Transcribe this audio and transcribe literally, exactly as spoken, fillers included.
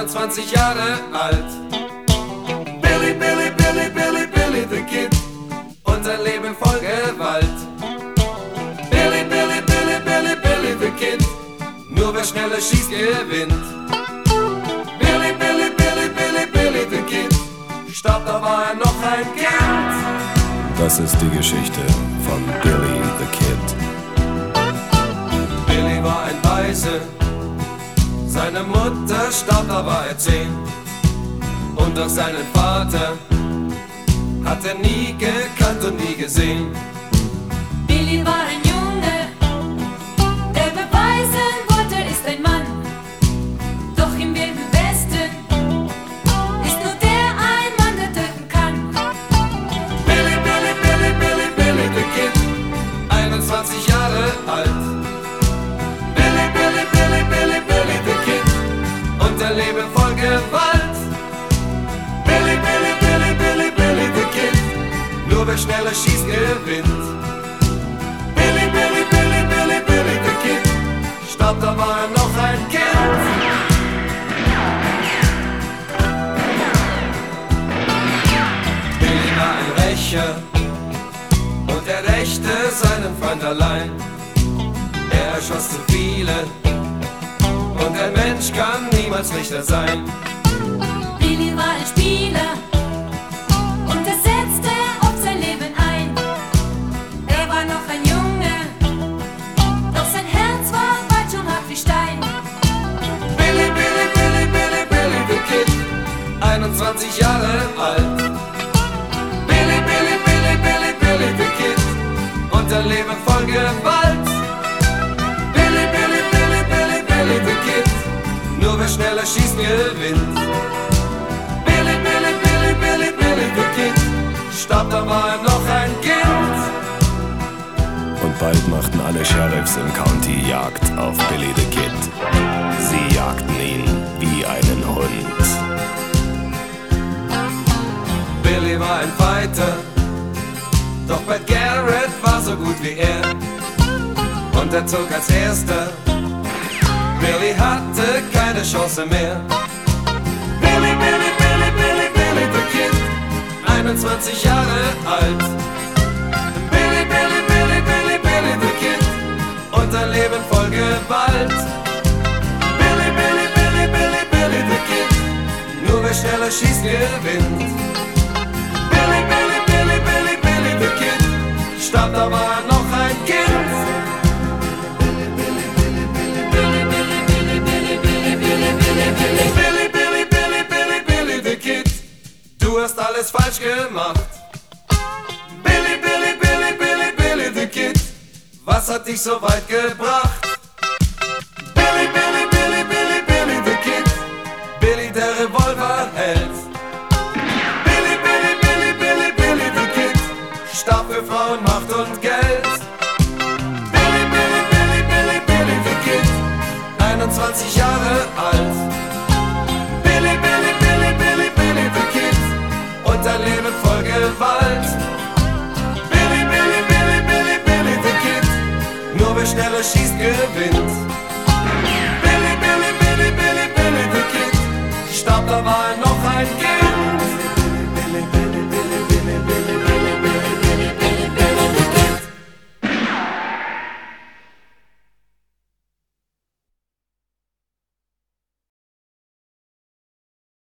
einundzwanzig Jahre alt. Billy, Billy, Billy, Billy, Billy the Kid und sein Leben voll Gewalt. Billy, Billy, Billy, Billy, Billy the Kid, nur wer schneller schießt, gewinnt. Billy, Billy, Billy, Billy, Billy the Kid, starb, da war er noch ein Kind. Das ist die Geschichte von Billy the Kid. Billy war ein Waise, seine Mutter starb, da war er zehn. Und auch seinen Vater hat er nie gekannt und nie gesehen. Billy war ein Junge, der beweisen wollte, er ist ein Mann. Doch im Wilden Westen ist nur der ein Mann, der töten kann. Billy, Billy, Billy, Billy, Billy the Kid, einundzwanzig Jahre alt. Billy, Billy, Billy, Billy, Billy the Kid und ein Leben voll Gewalt. Billy, Billy, Billy, Billy, Billy the Kid, nur wer schneller schießt, gewinnt. Billy, Billy, Billy, Billy, Billy the Kid, starb, da war er noch ein Kind. Billy war ein Rächer und er rächte seinen Freund allein. Er erschoss zu viele und ein Mensch kann niemals Richter sein. Billy war ein Spieler und er setzte auf sein Leben ein. Er war noch ein Junge, doch sein Herz war bald schon hart wie Stein. Billy, Billy, Billy, Billy, Billy the Kid, einundzwanzig Jahre alt. Billy, Billy, Billy, Billy, Billy the Kid und ein Leben voll Gewalt. Billy, Billy, Billy, Billy, Billy the Kid, nur wer schneller schießt, gewinnt. Billy, Billy, Billy, Billy, Billy the Kid, starb, da war er noch ein Kind. Und bald machten alle Sheriffs im County Jagd auf Billy the Kid. Sie jagten ihn wie einen Hund. Billy war ein Fighter, doch Pat Garrett war so gut wie er. Und er zog als Erster, Billy hatte keine Chance mehr. Billy, Billy, Billy, Billy, Billy the Kid, einundzwanzig Jahre alt. Billy, Billy, Billy, Billy, Billy the Kid und ein Leben voll Gewalt. Billy, Billy, Billy, Billy, Billy the Kid, nur wer schneller schießt, gewinnt. Billy, Billy, Billy, Billy, Billy the Kid, starb, da war er noch ein Kind. Billy, Billy, Billy, Billy, Billy, Billy, Billy, Billy, Billy, Billy the Kid, du hast alles falsch gemacht. Billy, Billy, Billy, Billy, Billy the Kid, was hat dich so weit gebracht? Billy, Billy, Billy, Billy, Billy the Kid, Billy der Revolverheld. Billy, Billy, Billy, Billy, Billy the Kid, starb für Frauen, Macht und Geld. Billy, Billy, Billy, Billy, Billy the Kid, einundzwanzig Jahre alt. Billy, Billy, Billy, Billy, Billy the Kid und ein Leben voll Gewalt. Billy, Billy, Billy, Billy, Billy the Kid, nur wer schneller schießt, gewinnt.